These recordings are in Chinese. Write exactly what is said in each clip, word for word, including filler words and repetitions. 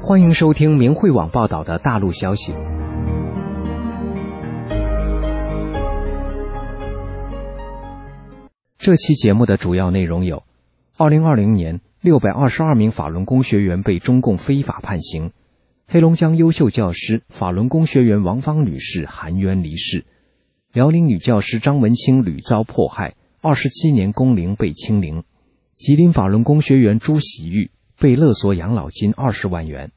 欢迎收听明慧网报道的大陆消息。这期节目的主要内容有：二零二零年六百二十二名法轮功学员被中共非法判刑；黑龙江优秀教师法轮功学员王芳女士含冤离世；辽宁女教师张文清屡遭迫害，二十七年工龄被清零；吉林法轮功学员朱喜玉被勒索养老金二十万元。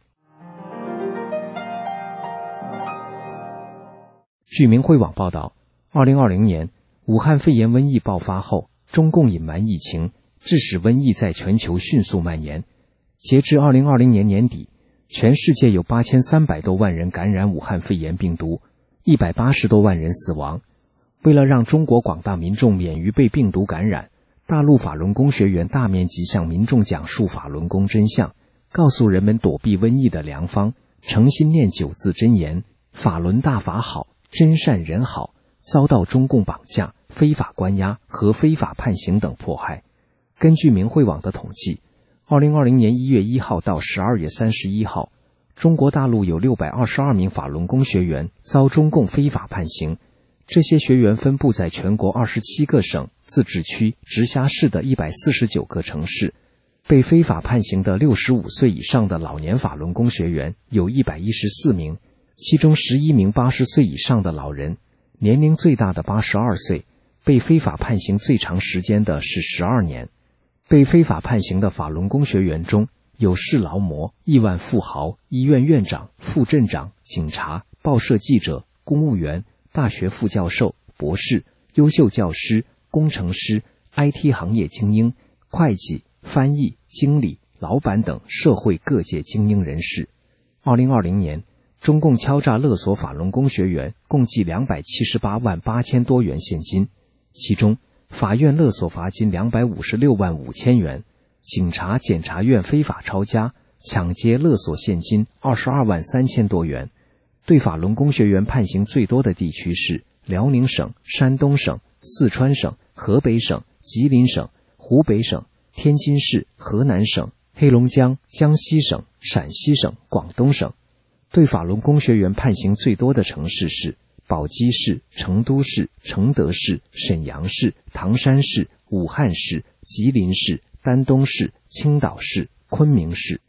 据明慧网报道，二零二零年武汉肺炎瘟疫爆发后，中共隐瞒疫情，致使瘟疫在全球迅速蔓延。截至二零二零年年底，全世界有八千三百多万人感染武汉肺炎病毒，一百八十多万人死亡。为了让中国广大民众免于被病毒感染，大陆法轮功学员大面积向民众讲述法轮功真相，告诉人们躲避瘟疫的良方，诚心念九字真言：法轮大法好，真善人好，遭到中共绑架、非法关押和非法判刑等迫害。根据明慧网的统计，二零二零年一月一号到十二月三十一号，中国大陆有六百二十二名法轮功学员遭中共非法判刑。这些学员分布在全国二十七个省、自治区、直辖市的一百四十九个城市。被非法判刑的六十五岁以上的老年法轮功学员有一百一十四名，其中十一名八十岁以上的老人，年龄最大的八十二岁，被非法判刑最长时间的是十二年。被非法判刑的法轮功学员中，有市劳模、亿万富豪、医院院长、副镇长、警察、报社记者、公务员、大学副教授、博士、优秀教师、工程师、I T 行业精英、会计、翻译、经理、老板等社会各界精英人士。二零二零年，中共敲诈勒索法轮功学员共计两百七十八万八千多元现金，其中法院勒索罚金两百五十六万五千元，警察、检察院非法抄家、抢劫勒索现金二十二万三千多元。对法轮功学员判刑最多的地区是辽宁省、山东省、四川省、河北省、吉林省、湖北省、天津市、河南省、黑龙江、江西省、陕西省、广东省。对法轮功学员判刑最多的城市是宝鸡市、成都市、承德市、沈阳市、唐山市、武汉市、吉林市、丹东市、青岛市、昆明市。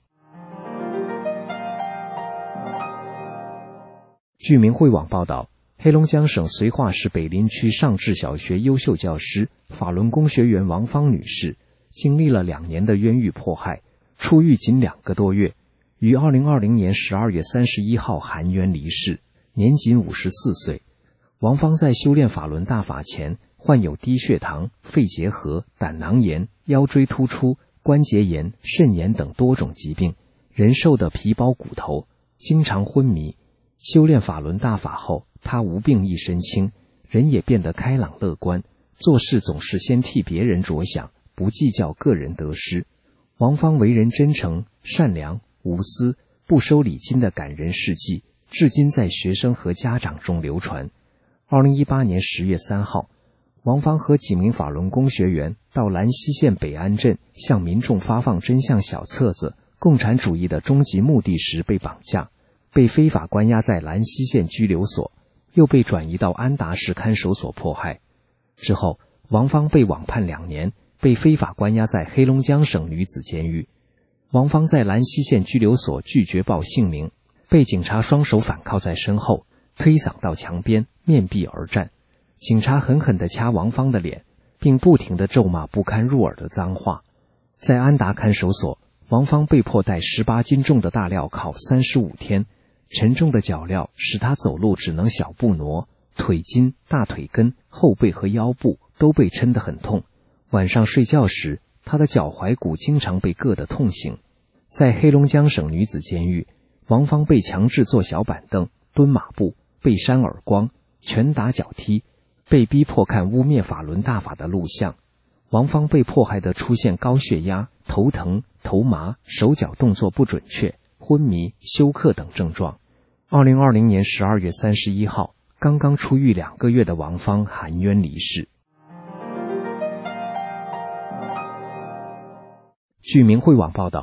据明慧网报道，黑龙江省绥化市北林区上智小学优秀教师、法轮功学员王芳女士，经历了两年的冤狱迫害，出狱仅两个多月，于二零二零年十二月三十一号含冤离世，年仅五十四岁。王芳在修炼法轮大法前，患有低血糖、肺结核、胆囊炎、腰椎突出、关节炎、肾炎等多种疾病，人瘦得皮包骨头，经常昏迷。修炼法轮大法后，他无病一身轻，人也变得开朗乐观，做事总是先替别人着想，不计较个人得失。王芳为人真诚、善良、无私，不收礼金的感人事迹，至今在学生和家长中流传。二零一八年十月三号，王芳和几名法轮功学员到兰溪县北安镇向民众发放真相小册子《共产主义的终极目的》时被绑架，被非法关押在兰溪县拘留所，又被转移到安达市看守所迫害。之后，王芳被网判两年，被非法关押在黑龙江省女子监狱。王芳在兰溪县拘留所拒绝报姓名，被警察双手反铐在身后，推搡到墙边，面壁而战。警察狠狠地掐王芳的脸，并不停地咒骂不堪入耳的脏话。在安达看守所，王芳被迫带十八斤重的大镣铐三十五天，沉重的脚镣使他走路只能小步挪，腿筋、大腿根、后背和腰部都被抻得很痛。晚上睡觉时，他的脚踝骨经常被硌得痛醒。在黑龙江省女子监狱，王芳被强制坐小板凳、蹲马步，被扇耳光、拳打脚踢，被逼迫看污蔑法轮大法的录像。王芳被迫害得出现高血压、头疼、头麻、手脚动作不准确、昏迷、休克等症状。二零二零年十二月三十一号，刚刚出狱两个月的王芳含冤离世。据明慧网报道，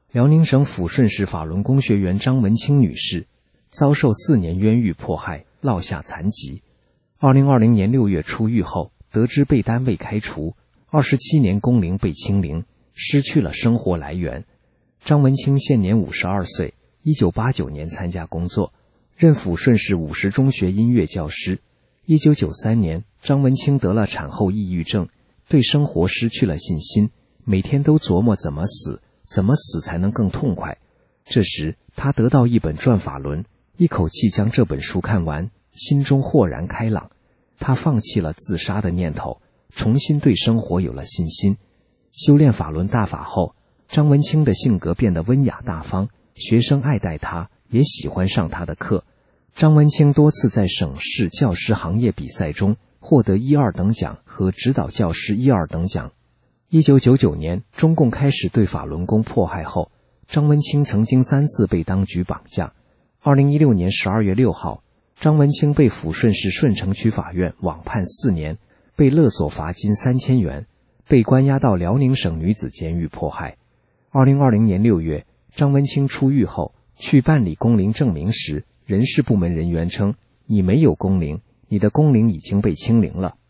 辽宁省抚顺市法轮功学员张文清女士遭受四年冤狱迫害，落下残疾。二零二零年六月出狱后，得知被单位开除，二十七年工龄被清零，失去了生活来源。张文清现年五十二岁，一九八九年参加工作，任抚顺市五十中学音乐教师。一九九三年，张文清得了产后抑郁症，对生活失去了信心，每天都琢磨怎么死，怎么死才能更痛快。这时，他得到一本《转法轮》，一口气将这本书看完，心中豁然开朗。他放弃了自杀的念头，重新对生活有了信心。修炼法轮大法后，张文清的性格变得温雅大方，学生爱戴他，也喜欢上他的课。张文清多次在省市教师行业比赛中获得一二等奖和指导教师一二等奖。一九九九年，中共开始对法轮功迫害后，张文清曾经三次被当局绑架。二零一六年十二月六号，张文清被抚顺市顺城区法院网判四年，被勒索罚金三千元，被关押到辽宁省女子监狱迫害。二零二零年六月，张文清出狱后去办理工龄证明时，人事部门人员称，你没有工龄，你的工龄已经被清零了。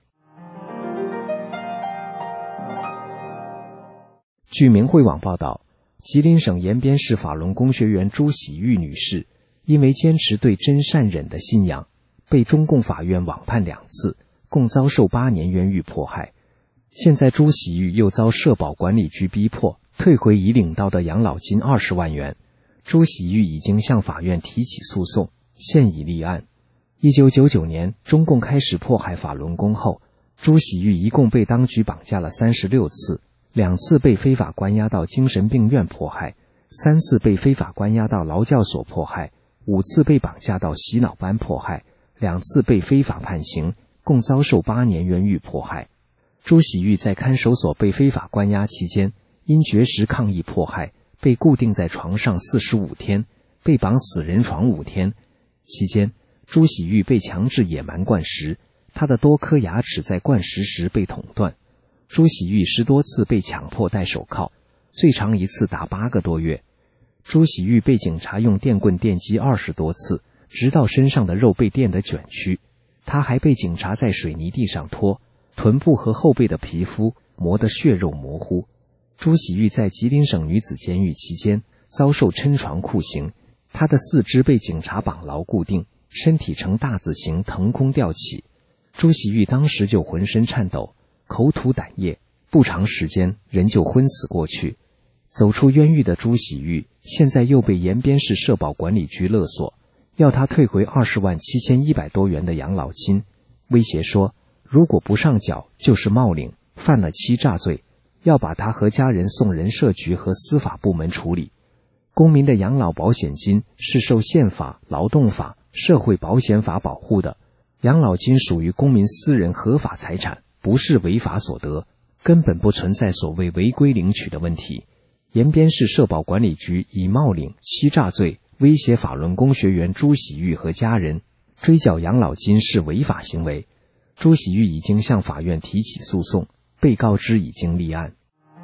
据明慧网报道，吉林省延边市法轮功学员朱喜玉女士因为坚持对真善忍的信仰，被中共法院网判两次，共遭受八年冤狱迫害。现在朱喜玉又遭社保管理局逼迫退回已领到的养老金二十万元。朱喜玉已经向法院提起诉讼，现已立案。一九九九年，中共开始迫害法轮功后，朱喜玉一共被当局绑架了三十六次，两次被非法关押到精神病院迫害，三次被非法关押到劳教所迫害，五次被绑架到洗脑班迫害，两次被非法判刑，共遭受八年冤狱迫害。朱喜玉在看守所被非法关押期间，因绝食抗议迫害，被固定在床上四十五天，被绑死人床五天。期间，朱喜玉被强制野蛮灌食，他的多颗牙齿在灌食时被捅断。朱喜玉十多次被强迫戴手铐，最长一次达八个多月。朱喜玉被警察用电棍电击二十多次，直到身上的肉被电得卷曲。他还被警察在水泥地上拖，臀部和后背的皮肤磨得血肉模糊。朱喜玉在吉林省女子监狱期间遭受抻床酷刑，他的四肢被警察绑牢固定，身体呈大字形腾空吊起。朱喜玉当时就浑身颤抖，口吐胆液，不长时间人就昏死过去。走出冤狱的朱喜玉现在又被延边市社保管理局勒索，要他退回二十万七千一百多元的养老金，威胁说如果不上缴就是冒领，犯了欺诈罪，要把他和家人送人社局和司法部门处理。公民的养老保险金是受宪法、劳动法、社会保险法保护的，养老金属于公民私人合法财产，不是违法所得，根本不存在所谓违规领取的问题。延边市社保管理局以冒领、欺诈罪威胁法轮功学员朱喜玉和家人，追缴养老金是违法行为。朱喜玉已经向法院提起诉讼，被告知已经立案。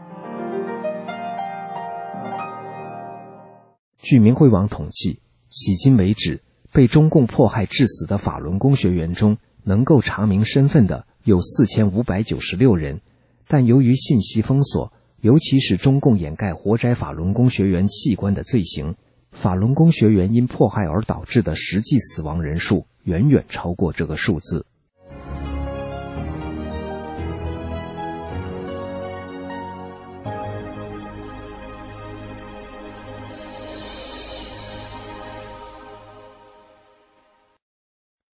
据明慧网统计，迄今为止，被中共迫害致死的法轮功学员中，能够查明身份的有四千五百九十六人，但由于信息封锁，尤其是中共掩盖活摘法轮功学员器官的罪行，法轮功学员因迫害而导致的实际死亡人数远远超过这个数字。